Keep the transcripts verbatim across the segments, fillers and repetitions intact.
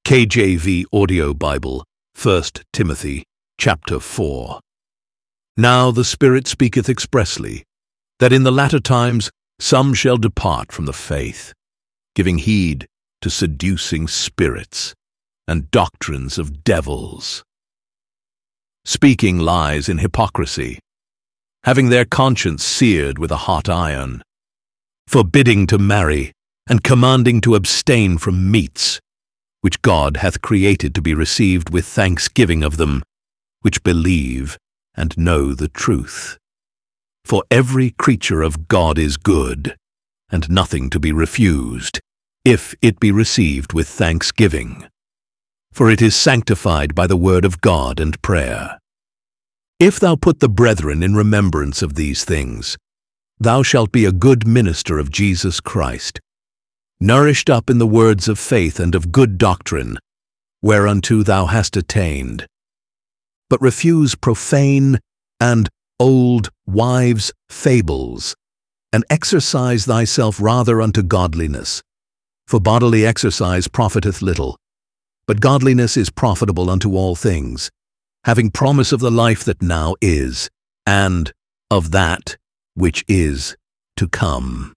K J V Audio Bible, First Timothy, chapter four. Now the Spirit speaketh expressly, that in the latter times some shall depart from the faith, giving heed to seducing spirits and doctrines of devils, speaking lies in hypocrisy, having their conscience seared with a hot iron, forbidding to marry, and commanding to abstain from meats, which God hath created to be received with thanksgiving of them, which believe and know the truth. For every creature of God is good, and nothing to be refused, if it be received with thanksgiving. For it is sanctified by the word of God and prayer. If thou put the brethren in remembrance of these things, thou shalt be a good minister of Jesus Christ, nourished up in the words of faith and of good doctrine, whereunto thou hast attained. But refuse profane and old wives' fables, and exercise thyself rather unto godliness. For bodily exercise profiteth little, but godliness is profitable unto all things, having promise of the life that now is, and of that which is to come.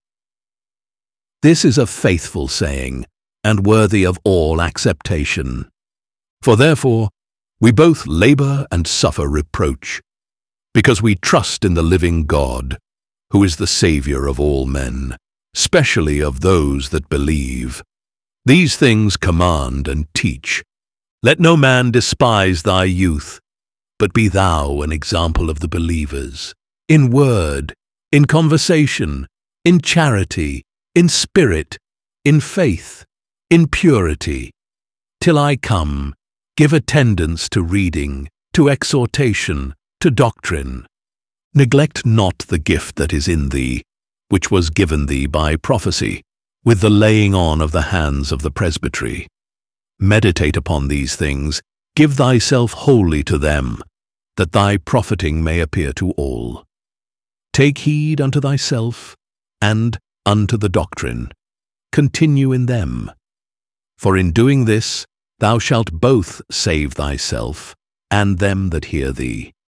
This is a faithful saying, and worthy of all acceptation. For therefore we both labor and suffer reproach, because we trust in the living God, who is the Saviour of all men, specially of those that believe. These things command and teach. Let no man despise thy youth, but be thou an example of the believers, in word, in conversation, in charity, in spirit, in faith, in purity. Till I come, give attendance to reading, to exhortation, to doctrine. Neglect not the gift that is in thee, which was given thee by prophecy, with the laying on of the hands of the presbytery. Meditate upon these things, give thyself wholly to them, that thy profiting may appear to all. Take heed unto thyself, and unto the doctrine. Continue in them. For in doing this thou shalt both save thyself, and them that hear thee.